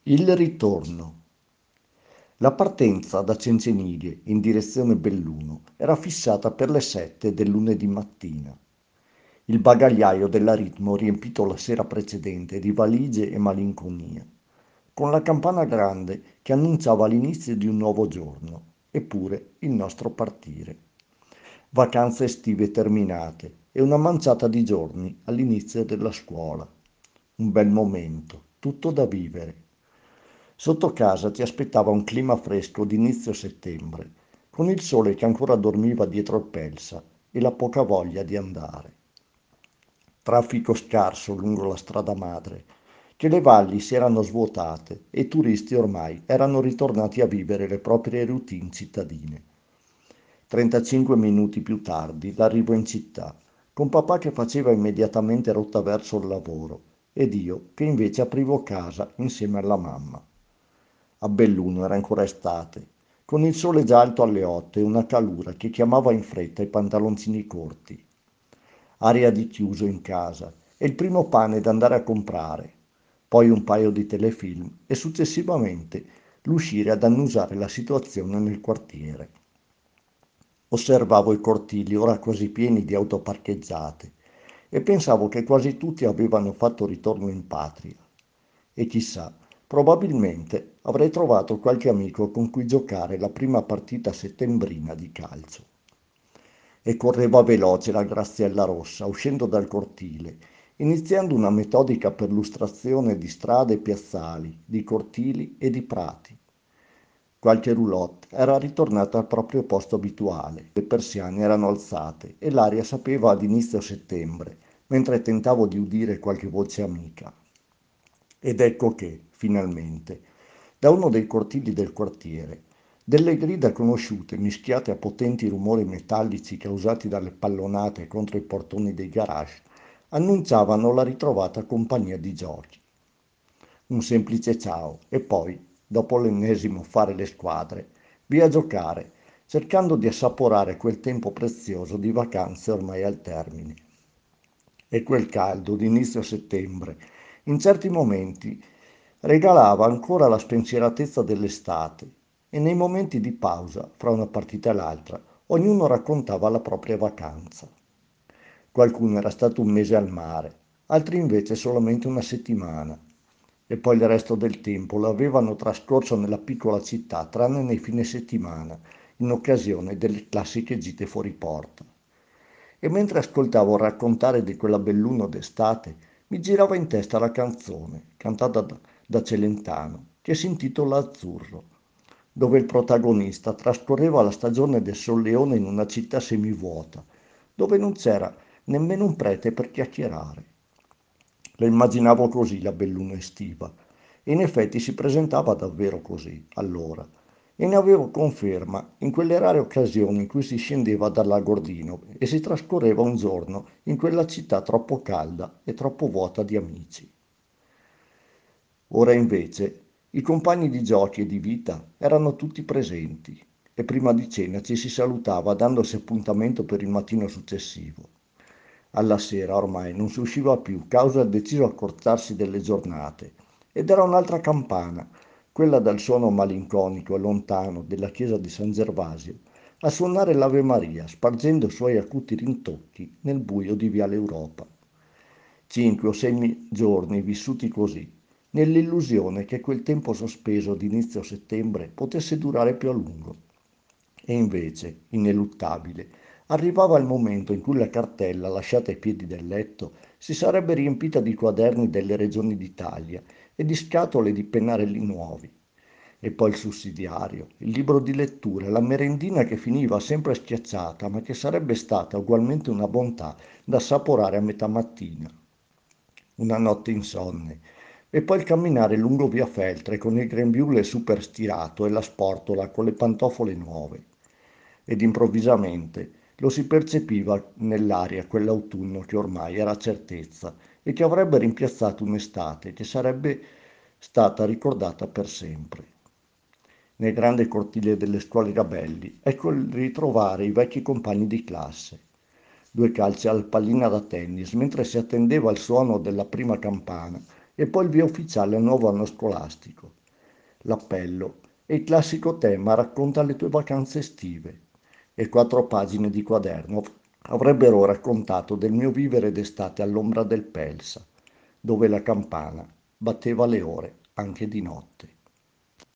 Il ritorno. La partenza da Cencenighe in direzione Belluno era fissata per le 7 del lunedì mattina. Il bagagliaio della Ritmo riempito la sera precedente di valigie e malinconia, con la campana grande che annunciava l'inizio di un nuovo giorno, eppure il nostro partire. Vacanze estive terminate e una manciata di giorni all'inizio della scuola. Un bel momento, tutto da vivere. Sotto casa ci aspettava un clima fresco d'inizio settembre, con il sole che ancora dormiva dietro il Pelsa e la poca voglia di andare. Traffico scarso lungo la strada madre, che le valli si erano svuotate e i turisti ormai erano ritornati a vivere le proprie routine cittadine. 35 minuti più tardi l'arrivo in città, con papà che faceva immediatamente rotta verso il lavoro ed io che invece aprivo casa insieme alla mamma. A Belluno era ancora estate, con il sole già alto alle 8 e una calura che chiamava in fretta i pantaloncini corti. Aria di chiuso in casa e il primo pane da andare a comprare, poi un paio di telefilm e successivamente l'uscire ad annusare la situazione nel quartiere. Osservavo i cortili ora quasi pieni di auto parcheggiate e pensavo che quasi tutti avevano fatto ritorno in patria. E chissà, probabilmente avrei trovato qualche amico con cui giocare la prima partita settembrina di calcio. E correva veloce la Graziella Rossa, uscendo dal cortile, iniziando una metodica perlustrazione di strade e piazzali, di cortili e di prati. Qualche roulotte era ritornato al proprio posto abituale, le persiane erano alzate e l'aria sapeva ad inizio settembre, mentre tentavo di udire qualche voce amica. Ed ecco che, finalmente, da uno dei cortili del quartiere, delle grida conosciute mischiate a potenti rumori metallici causati dalle pallonate contro i portoni dei garage annunciavano la ritrovata compagnia di giochi. Un semplice ciao e poi, dopo l'ennesimo fare le squadre, via a giocare, cercando di assaporare quel tempo prezioso di vacanze ormai al termine. E quel caldo d'inizio settembre, in certi momenti, regalava ancora la spensieratezza dell'estate e nei momenti di pausa, fra una partita e l'altra, ognuno raccontava la propria vacanza. Qualcuno era stato un mese al mare, altri invece solamente una settimana. E poi il resto del tempo lo avevano trascorso nella piccola città, tranne nei fine settimana, in occasione delle classiche gite fuori porta. E mentre ascoltavo raccontare di quella Belluno d'estate, mi girava in testa la canzone, cantata da Celentano, che si intitola Azzurro, dove il protagonista trascorreva la stagione del Solleone in una città semivuota, dove non c'era nemmeno un prete per chiacchierare. La immaginavo così la Belluno estiva, e in effetti si presentava davvero così, allora, e ne avevo conferma in quelle rare occasioni in cui si scendeva dall'Agordino e si trascorreva un giorno in quella città troppo calda e troppo vuota di amici. Ora invece i compagni di giochi e di vita erano tutti presenti e prima di cena ci si salutava dandosi appuntamento per il mattino successivo. Alla sera ormai non si usciva più causa il deciso accorciarsi delle giornate ed era un'altra campana, quella dal suono malinconico e lontano della chiesa di San Gervasio, a suonare l'Ave Maria, spargendo i suoi acuti rintocchi nel buio di Viale Europa. 5 o 6 giorni vissuti così, nell'illusione che quel tempo sospeso d'inizio settembre potesse durare più a lungo. E invece, ineluttabile, arrivava il momento in cui la cartella lasciata ai piedi del letto si sarebbe riempita di quaderni delle regioni d'Italia e di scatole di pennarelli nuovi. E poi il sussidiario, il libro di lettura, la merendina che finiva sempre schiacciata, ma che sarebbe stata ugualmente una bontà da assaporare a metà mattina. Una notte insonne. E poi il camminare lungo via Feltre con il grembiule super stirato e la sportola con le pantofole nuove. Ed improvvisamente lo si percepiva nell'aria quell'autunno che ormai era certezza e che avrebbe rimpiazzato un'estate che sarebbe stata ricordata per sempre. Nel grande cortile delle scuole Gabelli, ecco il ritrovare i vecchi compagni di classe. 2 calci alla pallina da tennis mentre si attendeva il suono della prima campana E poi il via ufficiale al nuovo anno scolastico. L'appello e il classico tema racconta le tue vacanze estive. E 4 pagine di quaderno avrebbero raccontato del mio vivere d'estate all'ombra del Pelsa, dove la campana batteva le ore anche di notte.